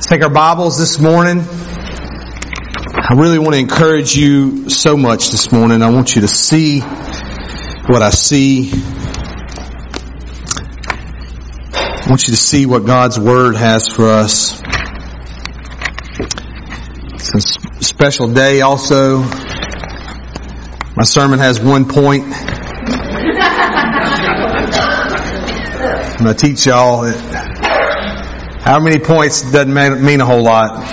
Let's take our Bibles this morning. I really want to encourage you so much this morning. I want you to see what I see. I want you to see what God's Word has for us. It's a special day also. My sermon has one point. I'm going to teach y'all that how many points doesn't mean a whole lot.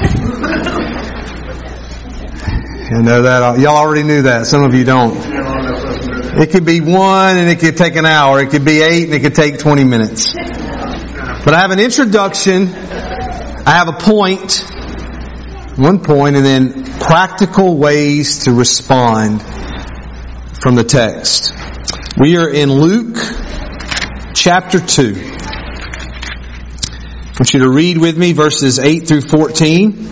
You know that. Y'all already knew that. Some of you don't. It could be 1 and it could take an hour. It could be 8 and it could take 20 minutes. But I have an introduction. I have a point. 1 point, and then practical ways to respond from the text. We are in Luke chapter 2. I want you to read with me verses 8 through 14.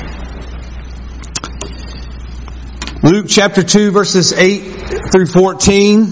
Luke chapter 2 verses 8 through 14.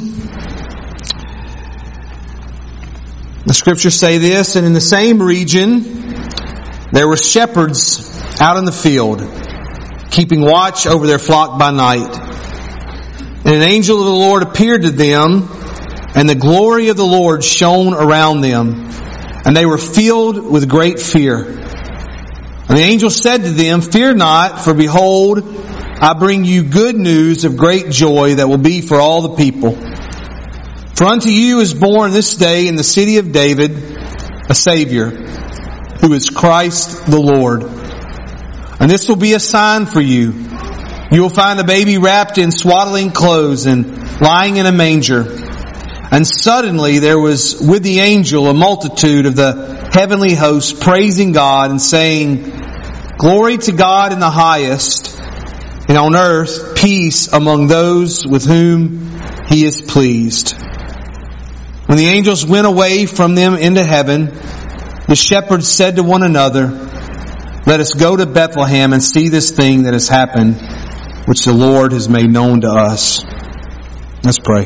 The scriptures say this, "And in the same region there were shepherds out in the field, keeping watch over their flock by night. And an angel of the Lord appeared to them, and the glory of the Lord shone around them. And they were filled with great fear. And the angel said to them, 'Fear not, for behold, I bring you good news of great joy that will be for all the people. For unto you is born this day in the city of David a Savior, who is Christ the Lord. And this will be a sign for you. You will find a baby wrapped in swaddling clothes and lying in a manger.' And suddenly there was with the angel a multitude of the heavenly hosts praising God and saying, 'Glory to God in the highest, and on earth peace among those with whom He is pleased.' When the angels went away from them into heaven, the shepherds said to one another, 'Let us go to Bethlehem and see this thing that has happened, which the Lord has made known to us.'" Let's pray.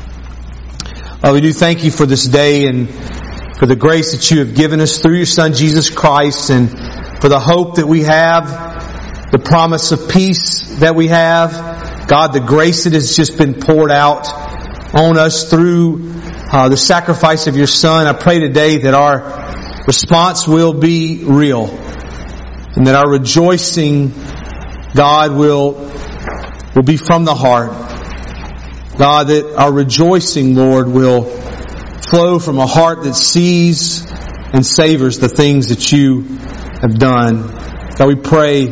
We do thank you for this day and for the grace that you have given us through your Son Jesus Christ, and for the hope that we have, the promise of peace that we have. God, the grace that has just been poured out on us through the sacrifice of your Son. I pray today that our response will be real, and that our rejoicing, God, will be from the heart. God, that our rejoicing, Lord, will flow from a heart that sees and savors the things that you have done. God, we pray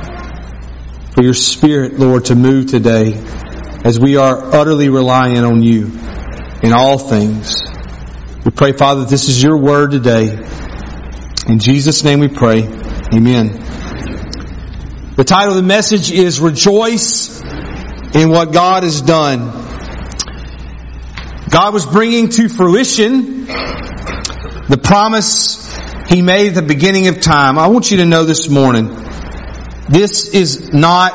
for your Spirit, Lord, to move today as we are utterly reliant on you in all things. We pray, Father, that this is your word today. In Jesus' name we pray. Amen. The title of the message is "Rejoice in What God Has Done." God was bringing to fruition the promise He made at the beginning of time. I want you to know this morning, this is not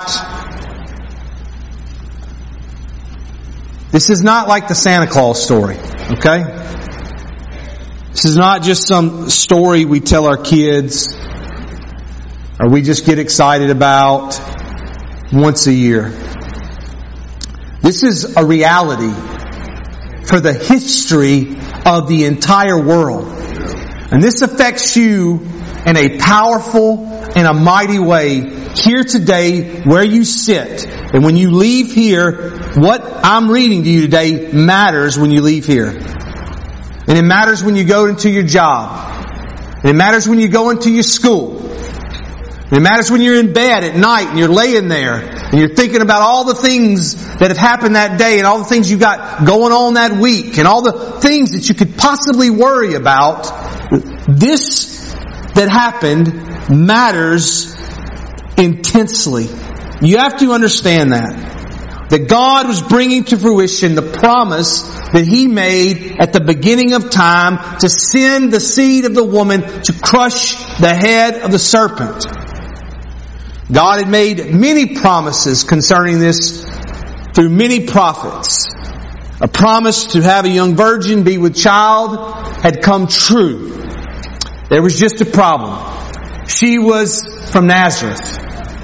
like the Santa Claus story, okay? This is not just some story we tell our kids or we just get excited about once a year. This is a reality for the history of the entire world. And this affects you in a powerful and a mighty way here today where you sit. And when you leave here, what I'm reading to you today matters when you leave here. And it matters when you go into your job. And it matters when you go into your school. And it matters when you're in bed at night and you're laying there and you're thinking about all the things that have happened that day and all the things you got going on that week and all the things that you could possibly worry about. This that happened matters intensely. You have to understand that God was bringing to fruition the promise that He made at the beginning of time to send the seed of the woman to crush the head of the serpent. God had made many promises concerning this through many prophets. A promise to have a young virgin be with child had come true. There was just a problem. She was from Nazareth.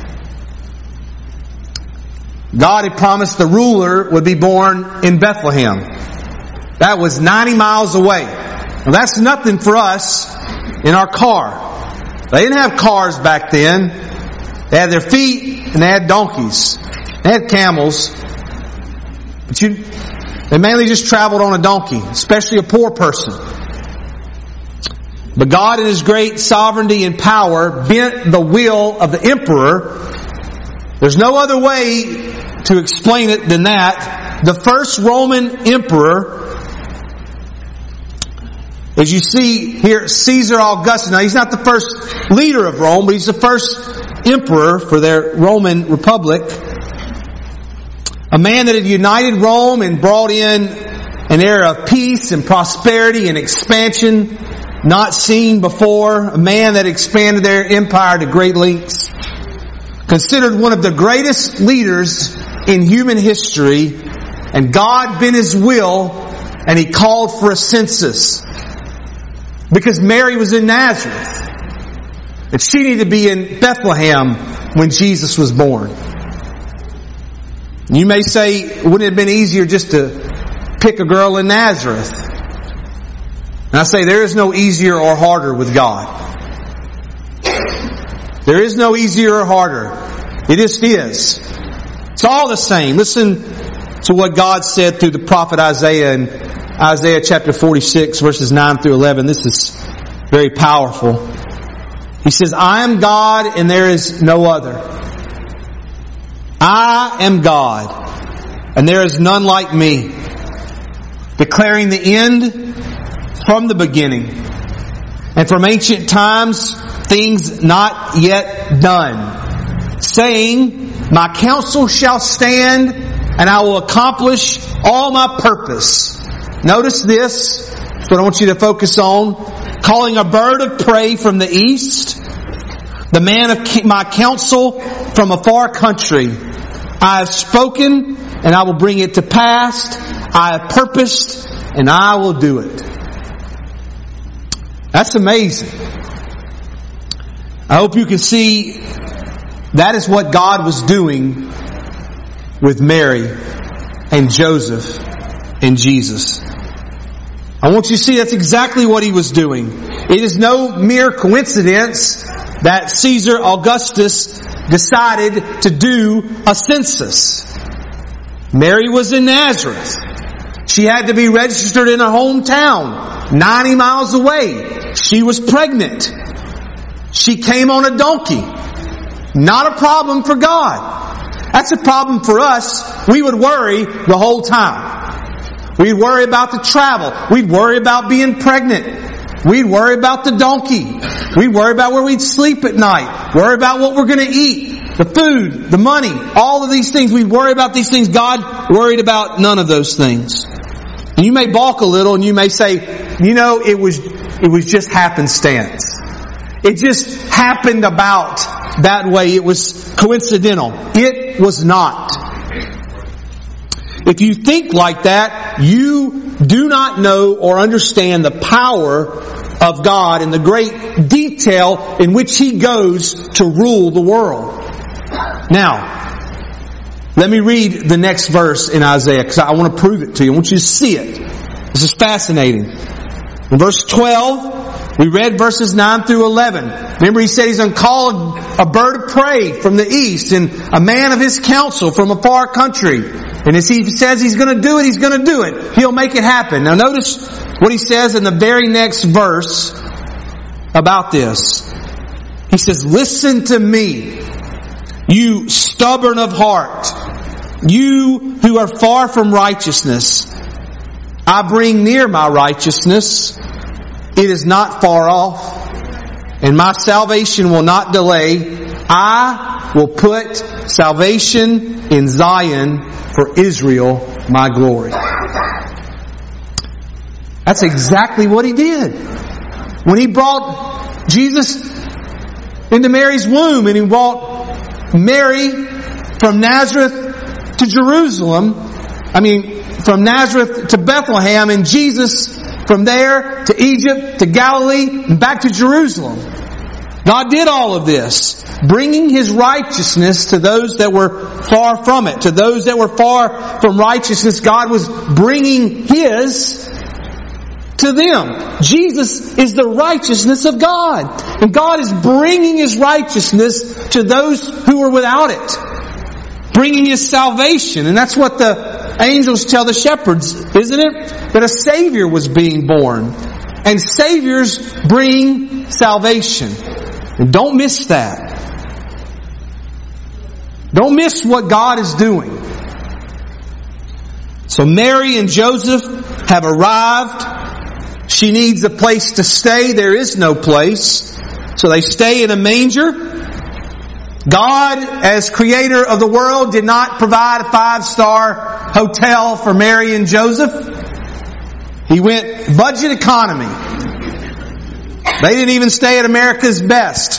God had promised the ruler would be born in Bethlehem. That was 90 miles away. Now that's nothing for us in our car. They didn't have cars back then. They had their feet and they had donkeys. They had camels. But they mainly just traveled on a donkey, especially a poor person. But God in His great sovereignty and power bent the will of the emperor. There's no other way to explain it than that. The first Roman emperor, as you see here, Caesar Augustus. Now, he's not the first leader of Rome, but he's the first emperor for their Roman Republic. A man that had united Rome and brought in an era of peace and prosperity and expansion not seen before. A man that expanded their empire to great lengths. Considered one of the greatest leaders in human history. And God bent His will and He called for a census. Because Mary was in Nazareth. And she needed to be in Bethlehem when Jesus was born. You may say, wouldn't it have been easier just to pick a girl in Nazareth? And I say, there is no easier or harder with God. There is no easier or harder. It just is. It's all the same. Listen to what God said through the prophet Isaiah in Isaiah chapter 46 verses 9 through 11. This is very powerful. He says, I am God and there is no other. I am God and there is none like me. Declaring the end from the beginning. And from ancient times, things not yet done. Saying, my counsel shall stand and I will accomplish all my purpose. Notice this. That's what I want you to focus on. Calling a bird of prey from the east. The man of my counsel from a far country. I have spoken and I will bring it to pass. I have purposed and I will do it. That's amazing. I hope you can see that is what God was doing with Mary and Joseph and Jesus. I want you to see that's exactly what He was doing. It is no mere coincidence that Caesar Augustus decided to do a census. Mary was in Nazareth. She had to be registered in her hometown, 90 miles away. She was pregnant. She came on a donkey. Not a problem for God. That's a problem for us. We would worry the whole time. We'd worry about the travel. We'd worry about being pregnant. We'd worry about the donkey. We'd worry about where we'd sleep at night. Worry about what we're going to eat. The food, the money, all of these things. We'd worry about these things. God worried about none of those things. And you may balk a little and you may say, it was just happenstance. It just happened about that way. It was coincidental. It was not. If you think like that, you do not know or understand the power of God and the great detail in which He goes to rule the world. Now, let me read the next verse in Isaiah because I want to prove it to you. I want you to see it. This is fascinating. In verse 12, we read verses 9 through 11. Remember, He said He's going to call a bird of prey from the east and a man of His counsel from a far country. And as He says He's going to do it, He's going to do it. He'll make it happen. Now notice what He says in the very next verse about this. He says, listen to me, you stubborn of heart, you who are far from righteousness. I bring near my righteousness. It is not far off. And my salvation will not delay. I will put salvation in Zion for Israel, my glory. That's exactly what He did. When He brought Jesus into Mary's womb and He brought Mary from Nazareth to Jerusalem, from Nazareth to Bethlehem, and Jesus from there to Egypt, to Galilee, and back to Jerusalem. God did all of this, bringing His righteousness to those that were far from it. To those that were far from righteousness, God was bringing His to them. Jesus is the righteousness of God. And God is bringing His righteousness to those who are without it. Bringing His salvation. And that's what the angels tell the shepherds, isn't it? That a Savior was being born. And Saviors bring salvation. And don't miss that. Don't miss what God is doing. So Mary and Joseph have arrived. She needs a place to stay. There is no place. So they stay in a manger. God, as creator of the world, did not provide a 5-star hotel for Mary and Joseph. He went budget economy. They didn't even stay at America's Best.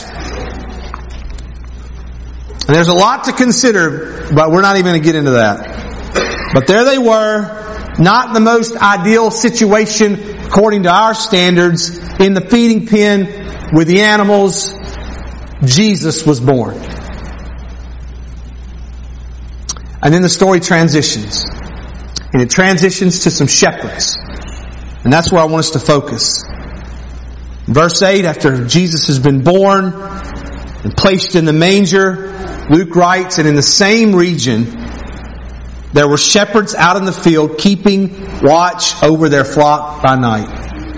And there's a lot to consider, but we're not even going to get into that. But there they were, not the most ideal situation according to our standards, in the feeding pen with the animals. Jesus was born. And then the story transitions. And it transitions to some shepherds. And that's where I want us to focus. Verse 8, after Jesus has been born and placed in the manger, Luke writes, and in the same region there were shepherds out in the field keeping watch over their flock by night.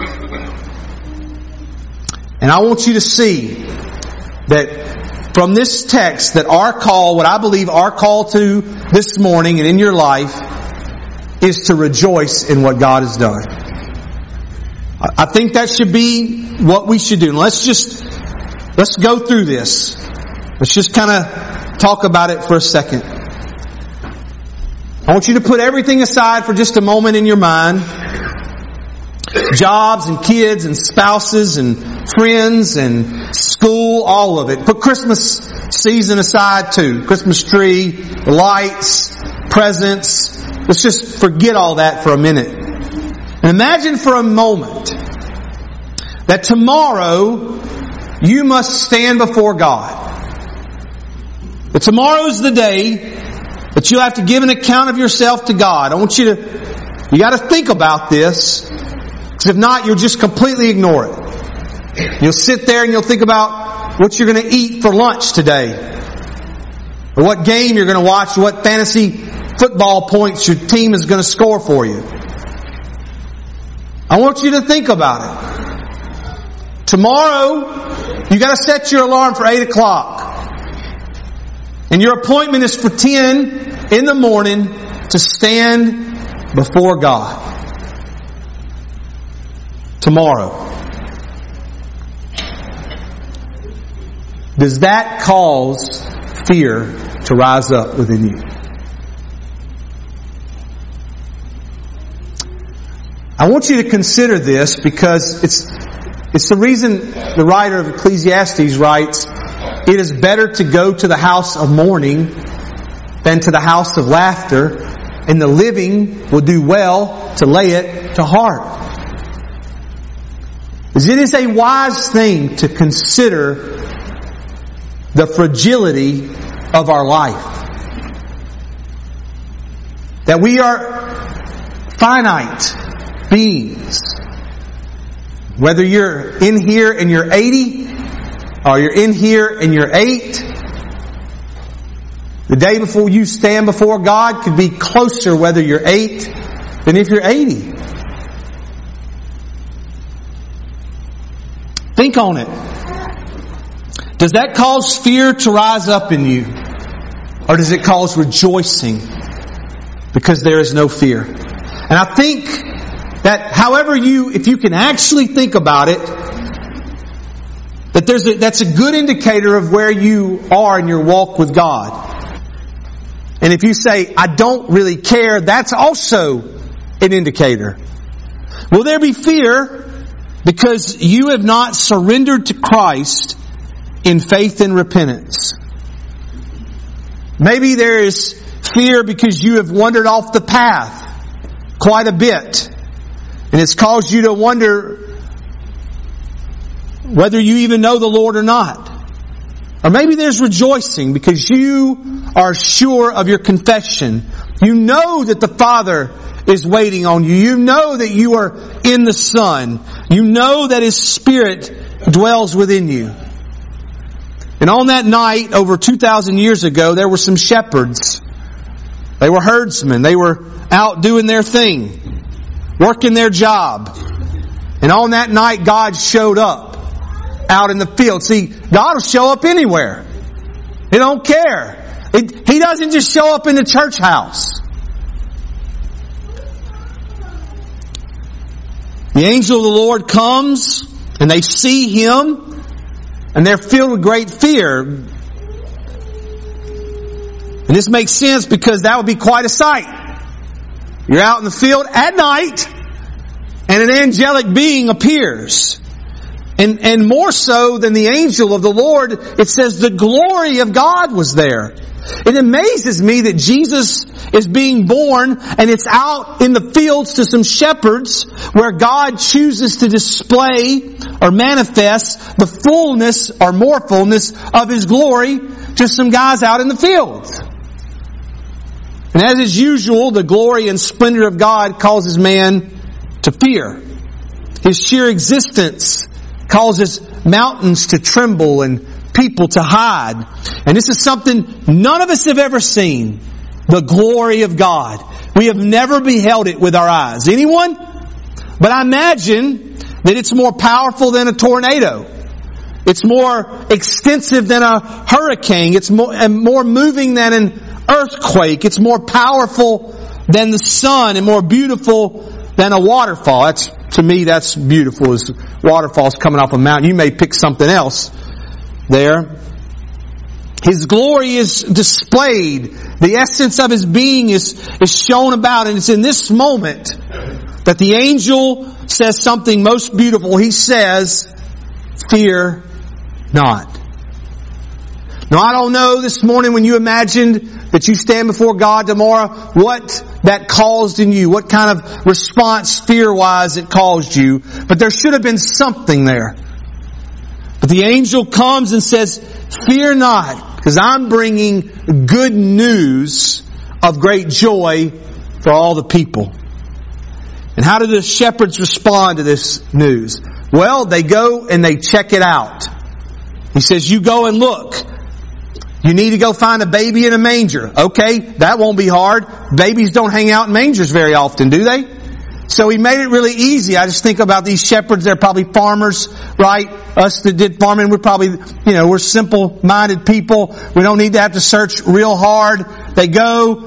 And I want you to see that from this text that our call, what I believe our call to this morning and in your life, is to rejoice in what God has done. I think that should be what we should do. Let's go through this. Let's just kind of talk about it for a second. I want you to put everything aside for just a moment in your mind. Jobs and kids and spouses and friends and school, all of it. Put Christmas season aside too. Christmas tree, the lights, presents. Let's just forget all that for a minute. And imagine for a moment that tomorrow you must stand before God. That tomorrow's the day that you'll have to give an account of yourself to God. I want you got to think about this. Because if not, you'll just completely ignore it. You'll sit there and you'll think about what you're going to eat for lunch today. Or what game you're going to watch, or what fantasy football points your team is going to score for you. I want you to think about it. Tomorrow, you got to set your alarm for 8 o'clock. And your appointment is for 10 in the morning to stand before God. Tomorrow. Does that cause fear to rise up within you? I want you to consider this because it's the reason the writer of Ecclesiastes writes, it is better to go to the house of mourning than to the house of laughter, and the living will do well to lay it to heart. It is a wise thing to consider the fragility of our life. That we are finite beings. Whether you're in here and you're 80, or you're in here and you're 8, the day before you stand before God could be closer whether you're 8 than if you're 80. Think on it. Does that cause fear to rise up in you? Or does it cause rejoicing because there is no fear? And I think that if you can actually think about it, that's a good indicator of where you are in your walk with God. And if you say, I don't really care, that's also an indicator. Will there be fear because you have not surrendered to Christ in faith and repentance? Maybe there is fear because you have wandered off the path quite a bit. And it's caused you to wonder, whether you even know the Lord or not. Or maybe there's rejoicing because you are sure of your confession. You know that the Father is waiting on you. You know that you are in the Son. You know that His Spirit dwells within you. And on that night, over 2,000 years ago, there were some shepherds. They were herdsmen. They were out doing their thing, working their job. And on that night, God showed up out in the field. See, God will show up anywhere. He don't care. He doesn't just show up in the church house. The angel of the Lord comes and they see Him and they're filled with great fear. And this makes sense because that would be quite a sight. You're out in the field at night and an angelic being appears. And more so than the angel of the Lord, it says the glory of God was there. It amazes me that Jesus is being born and it's out in the fields to some shepherds where God chooses to display or manifest the fullness or more fullness of His glory to some guys out in the fields. And as is usual, the glory and splendor of God causes man to fear. His sheer existence causes mountains to tremble and people to hide. And this is something none of us have ever seen. The glory of God. We have never beheld it with our eyes. Anyone? But I imagine that it's more powerful than a tornado. It's more extensive than a hurricane. It's more moving than an earthquake. It's more powerful than the sun and more beautiful than a waterfall. To me, that's beautiful, as waterfalls coming off a mountain. You may pick something else there. His glory is displayed. The essence of His being is shown about. And it's in this moment that the angel says something most beautiful. He says, "Fear not." Now, I don't know this morning when you imagined that you stand before God tomorrow, what that caused in you, what kind of response fear-wise it caused you. But there should have been something there. But the angel comes and says, "Fear not, because I'm bringing good news of great joy for all the people." And how do the shepherds respond to this news? Well, they go and they check it out. He says, "You go and look. You need to go find a baby in a manger." Okay, that won't be hard. Babies don't hang out in mangers very often, do they? So He made it really easy. I just think about these shepherds. They're probably farmers, right? Us that did farming, we're probably, we're simple-minded people. We don't need to have to search real hard. They go,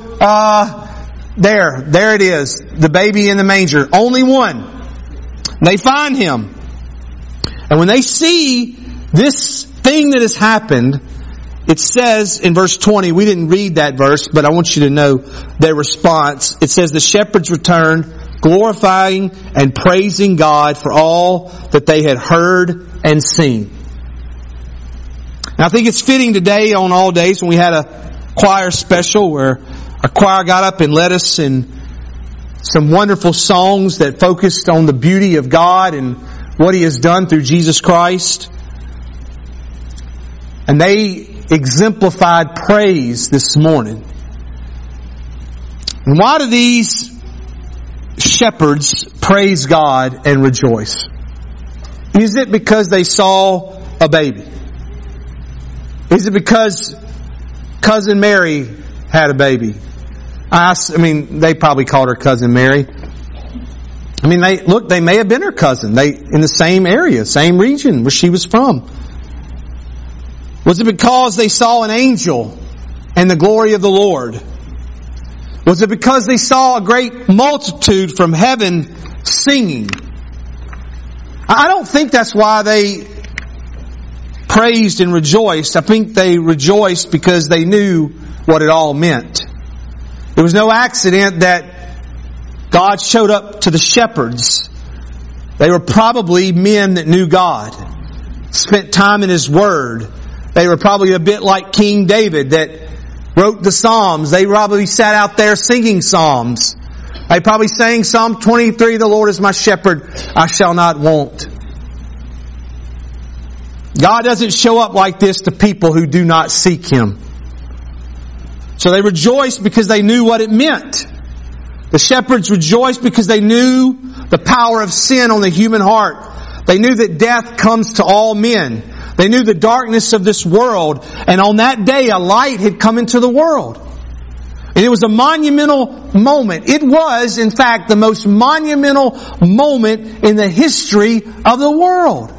there it is. The baby in the manger. Only one. They find Him. And when they see this thing that has happened, it says in verse 20, we didn't read that verse, but I want you to know their response. It says, "The shepherds returned, glorifying and praising God for all that they had heard and seen." And I think it's fitting today on All Days when we had a choir special where our choir got up and led us in some wonderful songs that focused on the beauty of God and what He has done through Jesus Christ. And they exemplified praise this morning. And why do these shepherds praise God and rejoice? Is it because they saw a baby? Is it because Cousin Mary had a baby? They probably called her Cousin Mary. They may have been her cousin. They in the same area, same region where she was from. Was it because they saw an angel and the glory of the Lord? Was it because they saw a great multitude from heaven singing? I don't think that's why they praised and rejoiced. I think they rejoiced because they knew what it all meant. It was no accident that God showed up to the shepherds. They were probably men that knew God, spent time in His Word. They were probably a bit like King David that wrote the Psalms. They probably sat out there singing Psalms. They probably sang Psalm 23, "The Lord is my shepherd, I shall not want." God doesn't show up like this to people who do not seek Him. So they rejoiced because they knew what it meant. The shepherds rejoiced because they knew the power of sin on the human heart. They knew that death comes to all men. They knew the darkness of this world. And on that day, a light had come into the world. And it was a monumental moment. It was, in fact, the most monumental moment in the history of the world.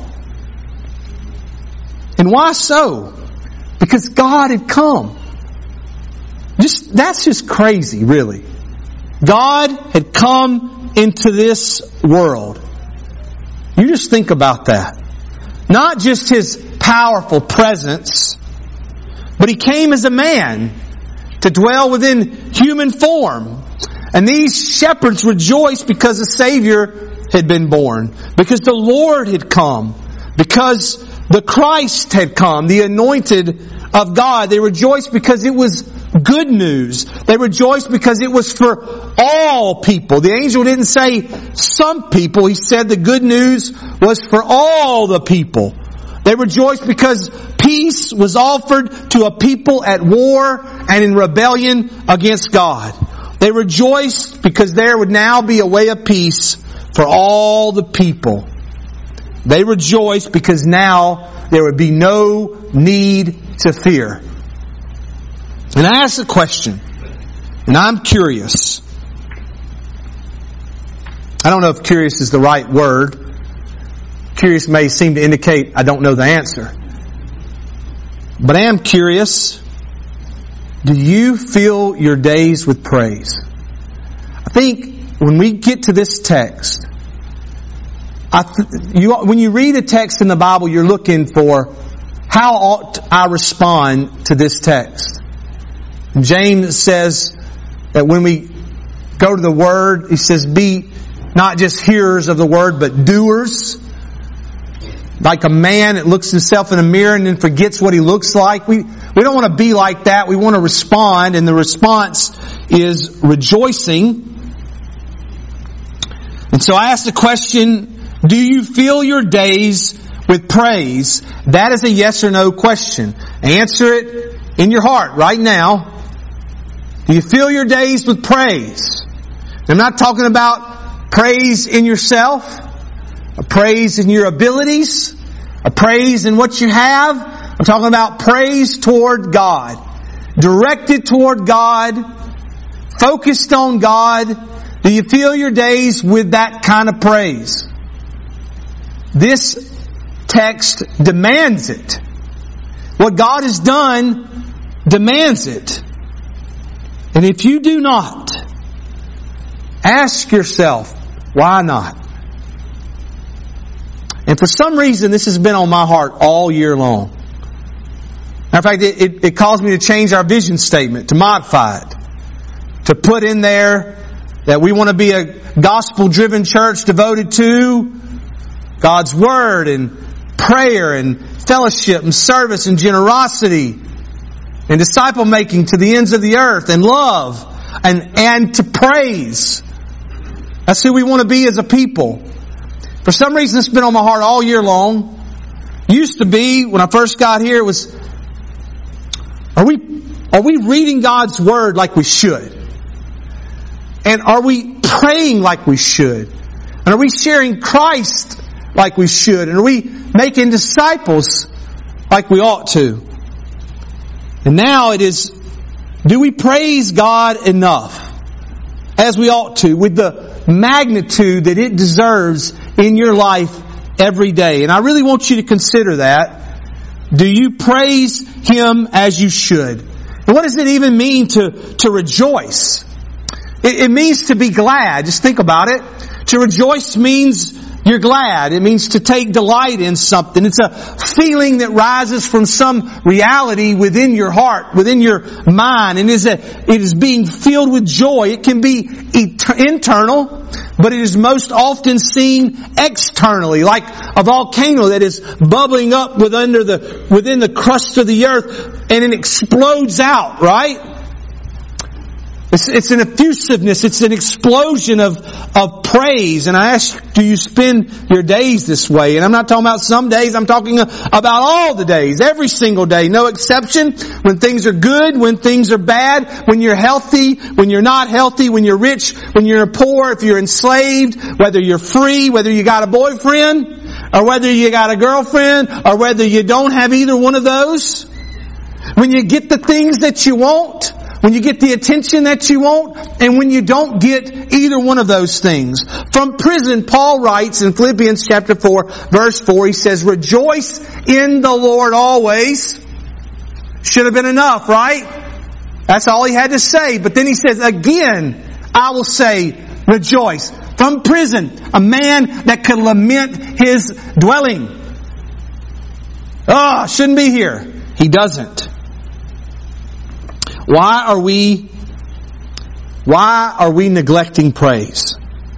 And why so? Because God had come. That's just crazy, really. God had come into this world. You just think about that. Not just His powerful presence, but He came as a man to dwell within human form. And these shepherds rejoiced because the Savior had been born, because the Lord had come, because the Christ had come, the anointed of God. They rejoiced because it was good news. They rejoiced because it was for all people. The angel didn't say some people. He said the good news was for all the people. They rejoiced because peace was offered to a people at war and in rebellion against God. They rejoiced because there would now be a way of peace for all the people. They rejoiced because now there would be no need to fear. And I ask a question, and I'm curious. I don't know if curious is the right word. Curious may seem to indicate I don't know the answer. But I am curious. Do you fill your days with praise? I think when we get to this text, when you read a text in the Bible, you're looking for how ought I respond to this text. And James says that when we go to the Word, he says, be not just hearers of the Word, but doers. Like a man that looks himself in a mirror and then forgets what he looks like. We don't want to be like that. We want to respond, and the response is rejoicing. And so I ask the question, do you fill your days with praise? That is a yes or no question. Answer it in your heart right now. Do you fill your days with praise? I'm not talking about praise in yourself, a praise in your abilities, a praise in what you have. I'm talking about praise toward God, directed toward God, focused on God. Do you fill your days with that kind of praise? This text demands it. What God has done demands it. And if you do not, ask yourself, why not? And for some reason, this has been on my heart all year long. Matter of fact, it caused me to change our vision statement, to modify it, to put in there that we want to be a gospel-driven church devoted to God's Word and prayer and fellowship and service and generosity and disciple making to the ends of the earth and love and to praise. That's who we want to be as a people. For some reason, it's been on my heart all year long. Used to be, when I first got here, it was, are we reading God's Word like we should? And are we praying like we should? And are we sharing Christ like we should? And are we making disciples like we ought to? And now it is, do we praise God enough as we ought to, with the magnitude that it deserves in your life every day? And I really want you to consider that. Do you praise Him as you should? And what does it even mean to rejoice? It means to be glad. Just think about it. To rejoice means you're glad. It means to take delight in something. It's a feeling that rises from some reality within your heart, within your mind. And it is being filled with joy. It can be internal, but it is most often seen externally, like a volcano that is bubbling up within the crust of the earth, and it explodes out, right? It's an effusiveness. It's an explosion of praise. And I ask, do you spend your days this way? And I'm not talking about some days. I'm talking about all the days. Every single day. No exception. When things are good, when things are bad, when you're healthy, when you're not healthy, when you're rich, when you're poor, if you're enslaved, whether you're free, whether you got a boyfriend, or whether you got a girlfriend, or whether you don't have either one of those. When you get the things that you want, when you get the attention that you want, and when you don't get either one of those things. From prison, Paul writes in Philippians chapter 4, verse 4, he says, "Rejoice in the Lord always." Should have been enough, right? That's all he had to say. But then he says, "Again, I will say, rejoice." From prison, a man that could lament his dwelling. Oh, shouldn't be here. He doesn't. Why are we neglecting praise?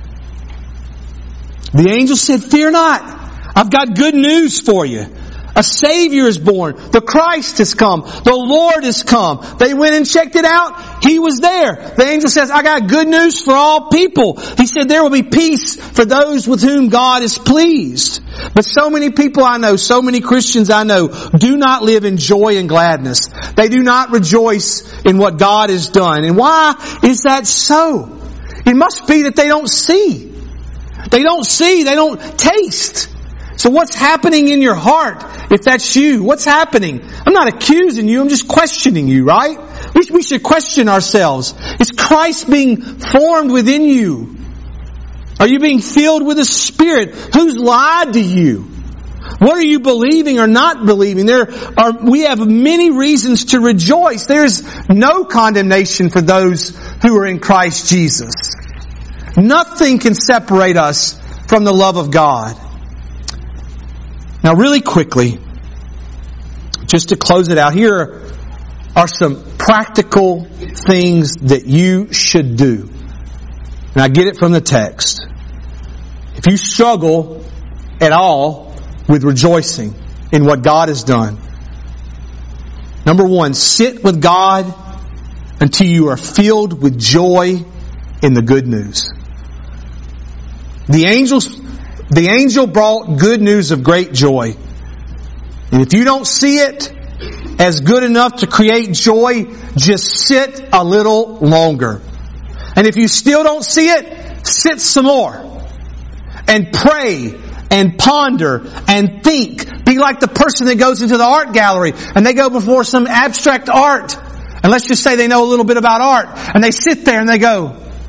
The angel said, "Fear not. I've got good news for you. A Savior is born. The Christ has come. The Lord has come." They went and checked it out. He was there. The angel says, "I got good news for all people." He said there will be peace for those with whom God is pleased. But so many people I know, so many Christians I know, do not live in joy and gladness. They do not rejoice in what God has done. And why is that so? It must be that they don't see. They don't see. They don't taste. So what's happening in your heart, if that's you? What's happening? I'm not accusing you, I'm just questioning you, right? We should question ourselves. Is Christ being formed within you? Are you being filled with the Spirit? Who's lied to you? What are you believing or not believing? We have many reasons to rejoice. There's no condemnation for those who are in Christ Jesus. Nothing can separate us from the love of God. Now, really quickly, just to close it out, here are some practical things that you should do. And I get it from the text. If you struggle at all with rejoicing in what God has done, number one, sit with God until you are filled with joy in the good news. The angel brought good news of great joy. And if you don't see it as good enough to create joy, just sit a little longer. And if you still don't see it, sit some more. And pray and ponder and think. Be like the person that goes into the art gallery and they go before some abstract art. And let's just say they know a little bit about art. And they sit there and they go,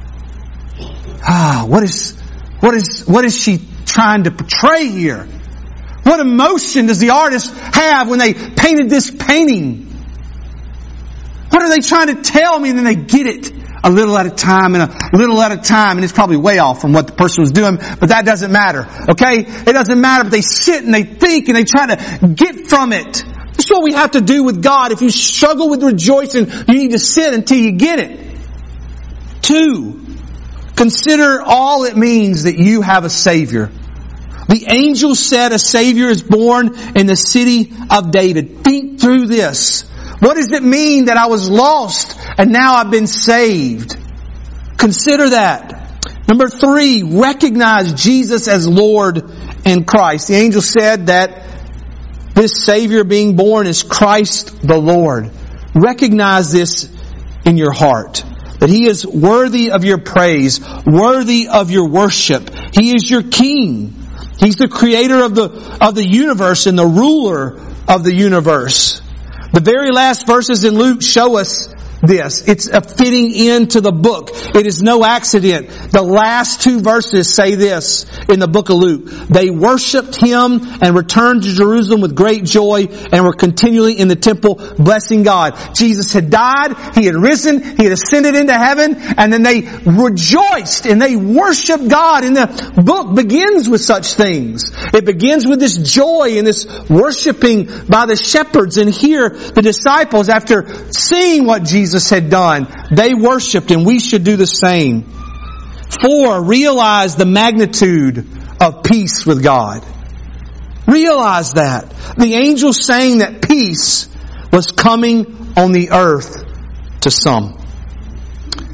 what is she trying to portray here? What emotion does the artist have when they painted this painting? What are they trying to tell me? And then they get it a little at a time and a little at a time. And it's probably way off from what the person was doing, but that doesn't matter. Okay? It doesn't matter, but they sit and they think and they try to get from it. That's what we have to do with God. If you struggle with rejoicing, you need to sit until you get it. 2, consider all it means that you have a Savior. The angel said a Savior is born in the city of David. Think through this. What does it mean that I was lost and now I've been saved? Consider that. Number 3, recognize Jesus as Lord and Christ. The angel said that this Savior being born is Christ the Lord. Recognize this in your heart. That He is worthy of your praise, worthy of your worship. He is your King. He's the creator of the universe and the ruler of the universe. The very last verses in Luke show us this. It's a fitting end to the book. It is no accident. The last 2 verses say this in the book of Luke. They worshipped Him and returned to Jerusalem with great joy and were continually in the temple blessing God. Jesus had died. He had risen. He had ascended into heaven. And then they rejoiced and they worshiped God. And the book begins with such things. It begins with this joy and this worshiping by the shepherds. And here the disciples, after seeing what Jesus had done, they worshipped, and we should do the same. 4, realize the magnitude of peace with God. Realize that. The angel saying that peace was coming on the earth to some.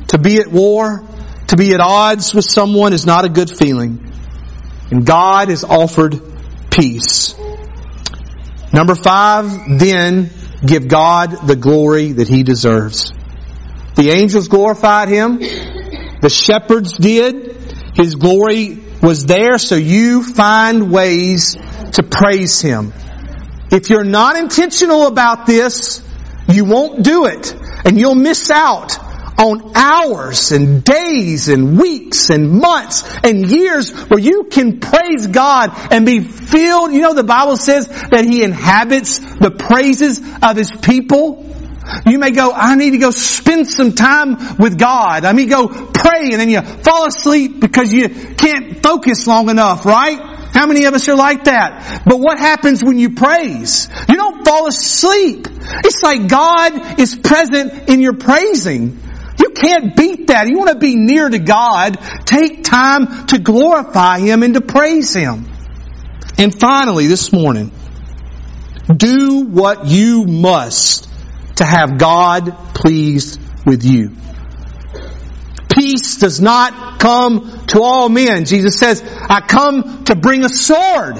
To be at war, to be at odds with someone is not a good feeling. And God has offered peace. Number 5, then give God the glory that He deserves. The angels glorified Him. The shepherds did. His glory was there, so you find ways to praise Him. If you're not intentional about this, you won't do it. And you'll miss out on hours and days and weeks and months and years where you can praise God and be filled. You know, the Bible says that He inhabits the praises of His people. You may go, I need to go spend some time with God. I mean, go pray, and then you fall asleep because you can't focus long enough, right? How many of us are like that? But what happens when you praise? You don't fall asleep. It's like God is present in your praising. You can't beat that. You want to be near to God, take time to glorify Him and to praise Him. And finally, this morning, do what you must to have God pleased with you. Peace does not come to all men. Jesus says, I come to bring a sword.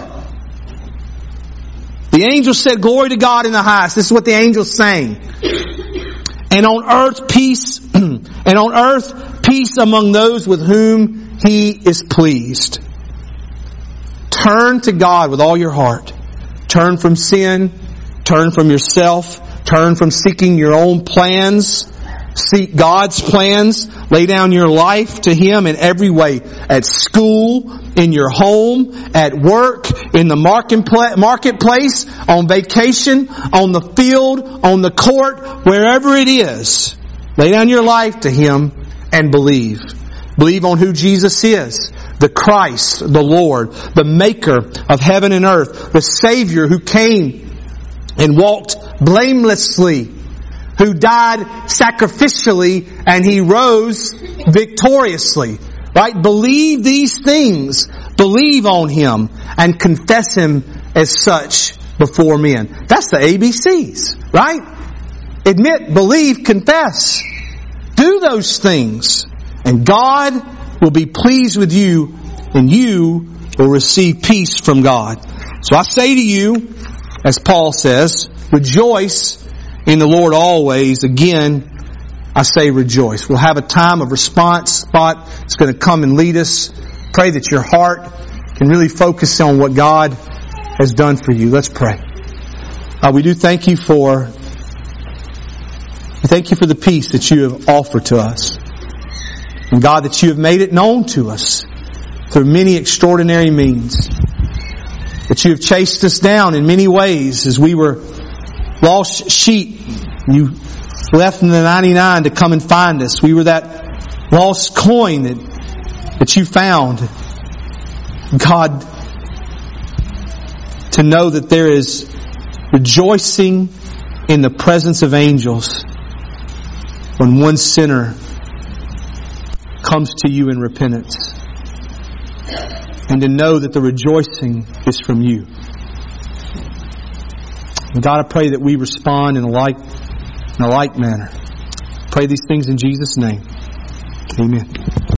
The angel said, glory to God in the highest. This is what the angel's saying. And on earth peace, peace among those with whom He is pleased. Turn to God with all your heart. Turn from sin. Turn from yourself. Turn from seeking your own plans. Seek God's plans. Lay down your life to Him in every way. At school, in your home, at work, in the marketplace, on vacation, on the field, on the court, wherever it is. Lay down your life to Him and believe. Believe on who Jesus is. The Christ, the Lord, the Maker of heaven and earth. The Savior who came and walked blamelessly, who died sacrificially, and He rose victoriously. Right? Believe these things. Believe on Him and confess Him as such before men. That's the ABCs, right? Admit, believe, confess. Do those things, and God will be pleased with you, and you will receive peace from God. So I say to you, as Paul says, rejoice in the Lord always. Again, I say rejoice. We'll have a time of response. Spot is going to come and lead us. Pray that your heart can really focus on what God has done for you. Let's pray. We do thank you for the peace that you have offered to us. And God, that you have made it known to us through many extraordinary means. That you have chased us down in many ways as we were lost sheep. You left in the 99 to come and find us. We were that lost coin that you found. God, to know that there is rejoicing in the presence of angels when one sinner comes to you in repentance. And to know that the rejoicing is from you. And God, I pray that we respond in a like manner. Pray these things in Jesus' name. Amen.